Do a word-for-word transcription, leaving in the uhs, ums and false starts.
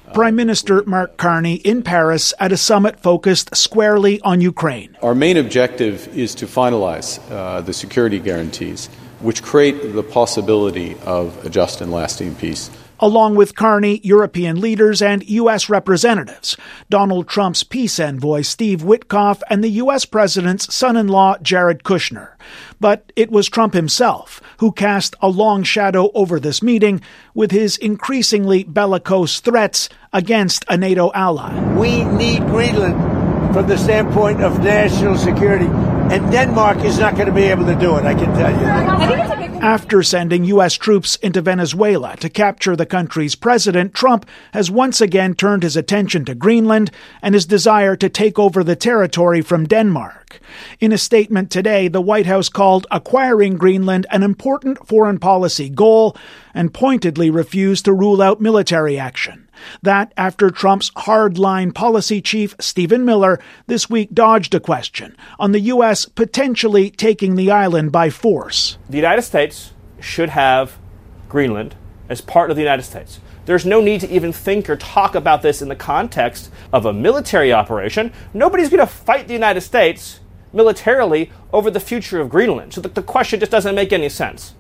Prime Minister Mark Carney in Paris at a summit focused squarely on Ukraine. Our main objective is to finalize uh, the security guarantees, which create the possibility of a just and lasting peace. Along with Carney, European leaders and U S representatives, Donald Trump's peace envoy Steve Witkoff and the U S president's son-in-law Jared Kushner. But it was Trump himself who cast a long shadow over this meeting with his increasingly bellicose threats against a NATO ally. We need Greenland from the standpoint of national security, and Denmark is not going to be able to do it, I can tell you. After sending U S troops into Venezuela to capture the country's president, Trump has once again turned his attention to Greenland and his desire to take over the territory from Denmark. In a statement today, the White House called acquiring Greenland an important foreign policy goal and pointedly refused to rule out military action. That after Trump's hardline policy chief, Stephen Miller, this week dodged a question on the U S potentially taking the island by force. The United States should have Greenland as part of the United States. There's no need to even think or talk about this in the context of a military operation. Nobody's going to fight the United States militarily over the future of Greenland. So the, the question just doesn't make any sense.